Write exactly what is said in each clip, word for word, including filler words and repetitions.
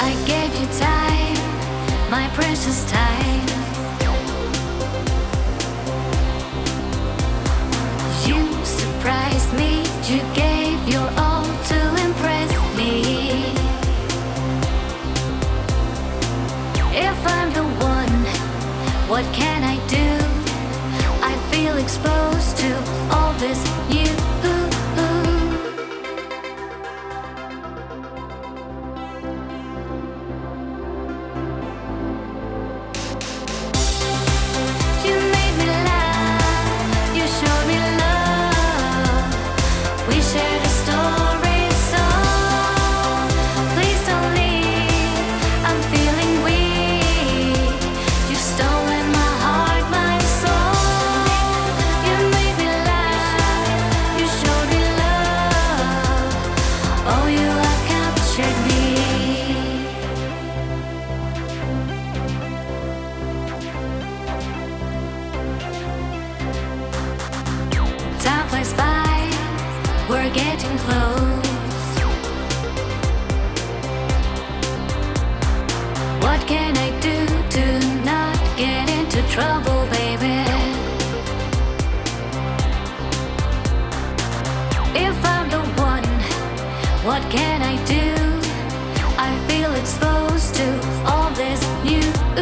I gave you time, my precious time. You surprised me, you gave your all to impress me. If I'm the one, what can I do? I feel exposed to all this you. You made me laugh, you showed me love. We shared a story song. Please don't leave, I'm feeling weak. You've stolen my heart, my soul. You made me laugh, you showed me love. Oh, you have captured me. Time flies by, we're getting close. What can I do to not get into trouble, baby? If I'm the one, what can I do? I feel exposed to all this new.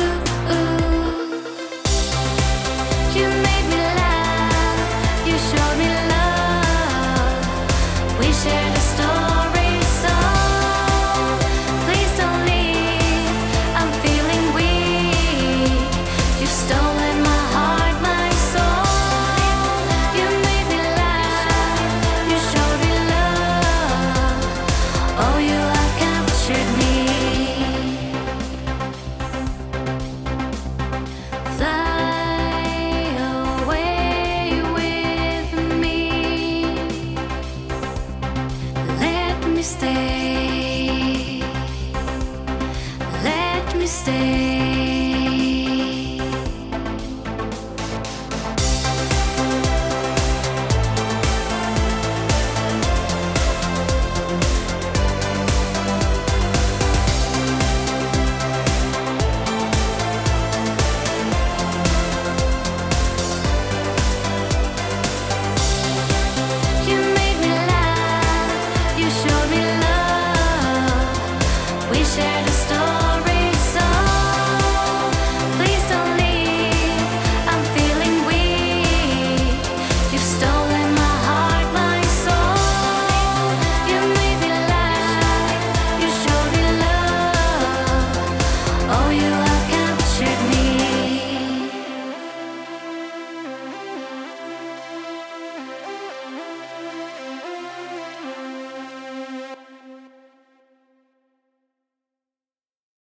You made me laugh, you showed me love. We shared a story song. Please don't leave, I'm feeling weak. You've stolen my heart, my soul. You made me laugh, you showed me love. Oh, you have captured me. Fly away with me. Let me stay. Let me stay.